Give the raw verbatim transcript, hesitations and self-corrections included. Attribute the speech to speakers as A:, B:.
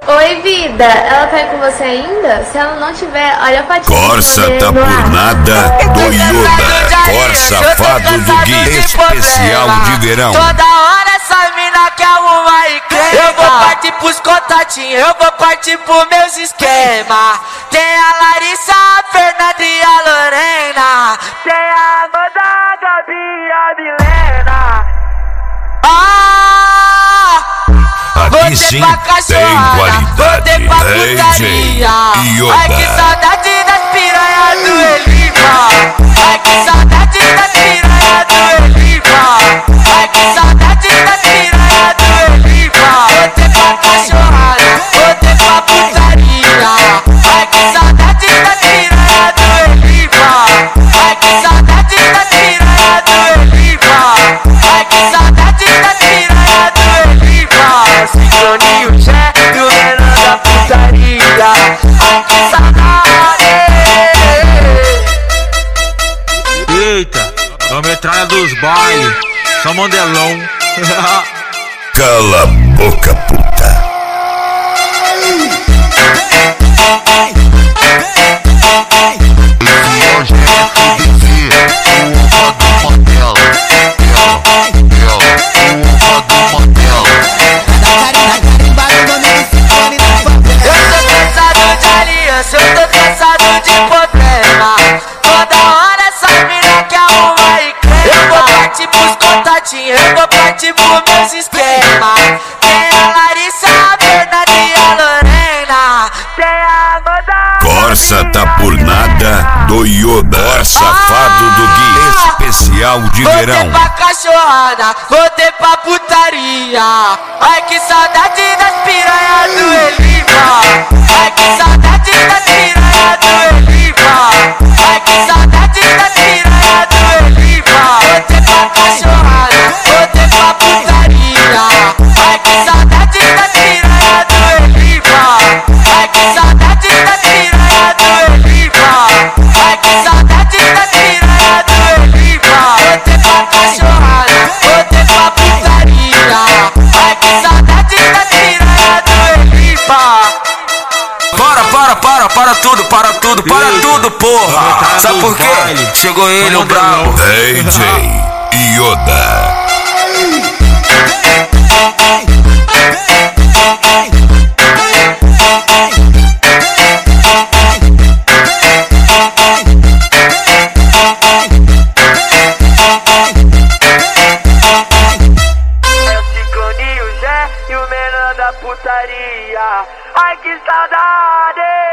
A: Oi, vida, ela tá aí com você ainda? Se ela não tiver, olha pra ti.
B: Corsa tá por nada do Yoda. Corsa safado do Gui. Especial de verão.
C: Toda hora essa mina quer arrumar e crê. Eu vou partir pros contatinhos, eu vou partir pros meus esquemas. Tem a Larissa, a Fernanda e a Lorena. Tem a Amanda, a Gabi e a Milena. Ah!
B: Aqui sim tem qualidade. D J Yoda.
C: Ai, que saudade das piranhas do Elipa. Ai, que saudade das piranhas do Elipa. Ai, que saudade das piranhas do Elipa. Botei pra cachorrada, botei pra putaria. Ai, que saudade das piranhas do Elipa. Ai, que saudade das piranhas do Elipa. Ai, que saudade das piranhas do Elipa. Sincroninho, Jé e o menor da putaria. Ai, que saudade.
D: Eita, é a metralha dos bailes, só mandelão.
B: Cala a boca, puta.
C: Eu tô cansado de problema. Toda hora essa mina quer arrumar e crê. Eu vou partir pros contatinhos, eu vou partir pros meus esquemas. Tem a Larissa, a Fernanda e a Lorena. Tem a Amanda.
B: Corsa tá por nada do Yoda. Safado do Gui. Especial de verão.
C: Voltei pra cachorrada, voltei pra putaria. Ai, que saudade das piranhas do Elipa. Ai, que saudade das piranhas do Elipa. Ai, que saudade das piranhas do Elipa. Voltei pra cachorrada, voltei pra putaria. Ai, que saudade das piranhas do Elipa. Ai, que saudade das piranhas do Elipa. Ai, que saudade das piranhas do Elipa. Voltei pra cachorrada, voltei pra putaria. Ai, que saudade das piranhas do Elipa.
E: Para, para, para, para tudo, para tudo, para
D: Eita,
E: tudo, porra! Sabe por quê?
D: baile.
E: Chegou ele, o brabo.
B: D J Yoda.
C: É o Sincroninho, Jé e o menor da putaria. Ai, que saudade!